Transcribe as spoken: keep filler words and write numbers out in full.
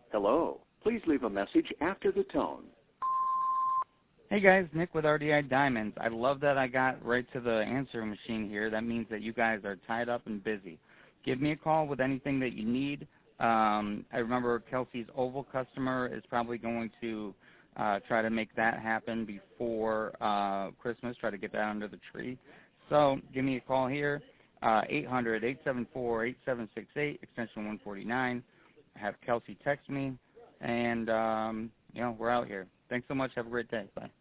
Hello. Please leave a message after the tone. Hey guys, Nick with R D I Diamonds. I love that I got right to the answering machine here. That means that you guys are tied up and busy. Give me a call with anything that you need. Um, I remember Kelsey's Oval customer is probably going to uh, try to make that happen before uh, Christmas, try to get that under the tree. So give me a call here, uh, eight hundred, eight seven four, eight seven six eight, extension one forty-nine. Have Kelsey text me, and, um, you know, we're out here. Thanks so much. Have a great day. Bye.